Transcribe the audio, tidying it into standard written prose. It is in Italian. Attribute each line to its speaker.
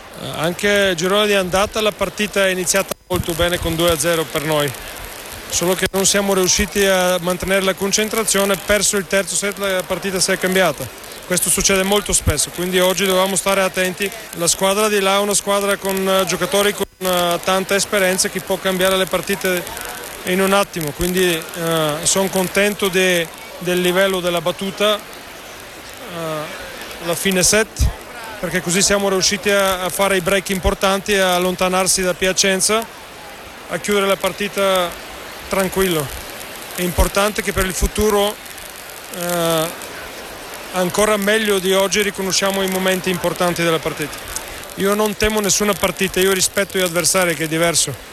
Speaker 1: Anche il girone di andata la partita è iniziata molto bene con 2-0 per noi, solo che non siamo riusciti a mantenere la concentrazione, perso il terzo set, la partita si è cambiata. Questo succede molto spesso, quindi oggi dovevamo stare attenti. La squadra di là è una squadra con giocatori con tanta esperienza che può cambiare le partite in un attimo, quindi sono contento del livello della battuta alla fine set, perché così siamo riusciti a fare i break importanti, a allontanarsi da Piacenza, a chiudere la partita tranquillo. È importante che per il futuro ancora meglio di oggi riconosciamo i momenti importanti della partita. Io non temo nessuna partita, io rispetto gli avversari, che è diverso.